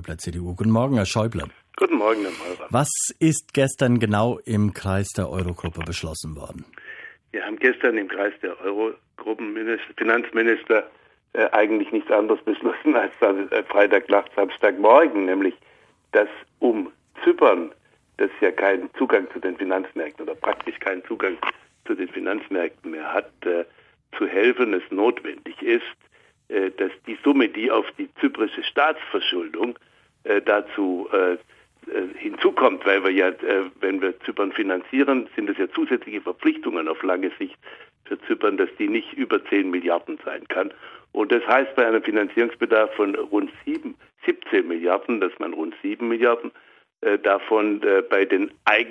Schäuble, CDU. Guten Morgen, Herr Schäuble. Guten Morgen, Herr Meurer. Was ist gestern genau im Kreis der Eurogruppe beschlossen worden? Wir haben gestern im Kreis der Finanzminister eigentlich nichts anderes beschlossen als Freitagnacht, Samstagmorgen, nämlich, dass um Zypern, das ja keinen Zugang zu den Finanzmärkten oder praktisch keinen Zugang zu den Finanzmärkten mehr hat, zu helfen es notwendig ist, dass die Summe, die auf die zyprische Staatsverschuldung dazu hinzukommt, weil wir ja, wenn wir Zypern finanzieren, sind es ja zusätzliche Verpflichtungen auf lange Sicht für Zypern, dass die nicht über 10 Milliarden sein kann. Und das heißt bei einem Finanzierungsbedarf von rund 17 Milliarden, dass man rund 7 Milliarden davon bei den